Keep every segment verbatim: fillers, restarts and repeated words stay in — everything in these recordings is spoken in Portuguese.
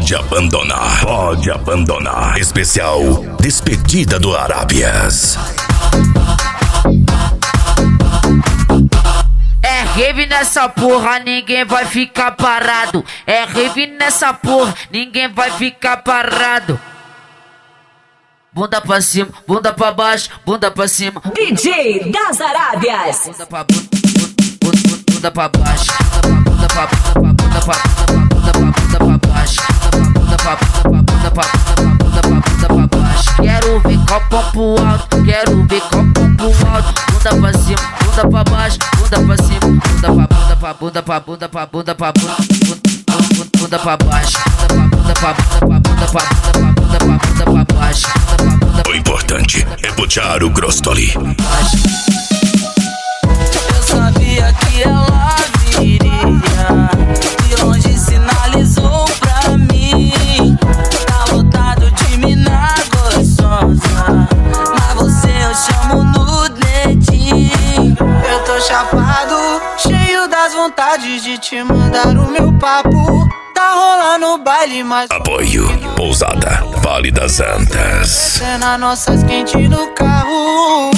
Pode abandonar, pode abandonar. Especial Despedida do Arábias. É rave nessa porra, ninguém vai ficar parado. É rave nessa porra, ninguém vai ficar parado. Bunda pra cima, bunda pra baixo, bunda pra cima. D J das Arábias. Bunda pra bunda, bunda, bunda pra baixo. Bunda pra bunda, bunda pra bunda, bunda pra baixo. Bunda pra bunda, bunda pra bunda, bunda pra baixo. Quero ver copo pro alto, quero ver copo pro alto. Bunda pra cima, bunda pra baixo, bunda pra cima. Bunda pra bunda, pra bunda, pra bunda, pra bunda, pra bunda, bunda pra baixo. Bunda pra bunda, pra bunda, pra bunda, pra bunda, pra baixo. O importante é puxar o Grostoli. Eu sabia que ela viria, de longe sinalizou pra mim. Tá lotado de mina gostosa, mas você eu chamo no dedinho. Eu tô chapado, cheio das vontades de te mandar o meu papo. Tá rolando o baile, mas Apoio Pousada Vale das Antas. cena nossas quentes no carro.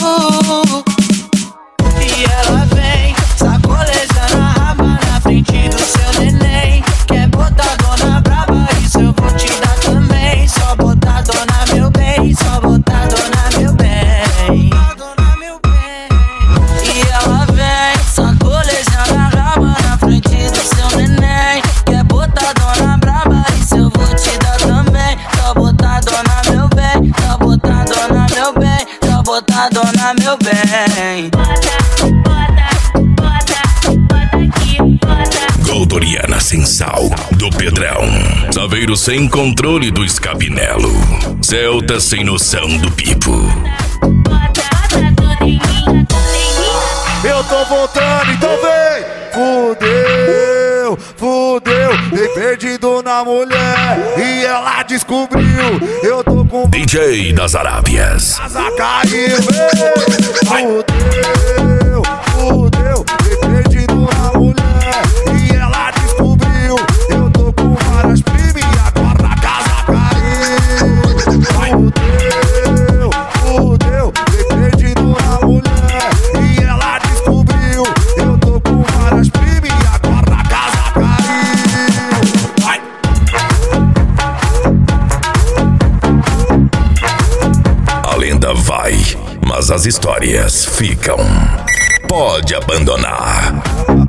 E ela vem sacolejando a raba na frente do seu neném. Quer botar dona braba, isso eu vou te dar também. Só botar dona meu bem, só botar dona meu bem. E ela vem sacolejando a raba na frente do seu neném. Quer botar dona braba, isso eu vou te dar também. Só botar dona meu bem, só botar dona meu bem, só botar dona meu bem. Goldoriana sem sal do Pedrão. Saveiro sem controle do Escapinelo. Celta sem noção do Pipo. Eu tô voltando, então vem! Fudeu, fudeu, dei perdido na mulher e ela descobriu. Eu tô com D J das Arábias. casa caiu, fudeu, fudeu, dei perdido na mulher e ela descobriu. Eu tô com várias primas e agora a casa caiu. Fudeu, fudeu, dei perdido na mulher e ela descobriu. Eu tô com várias primas e agora a casa caiu. Vai. A lenda vai, mas as histórias ficam. Pode abandonar.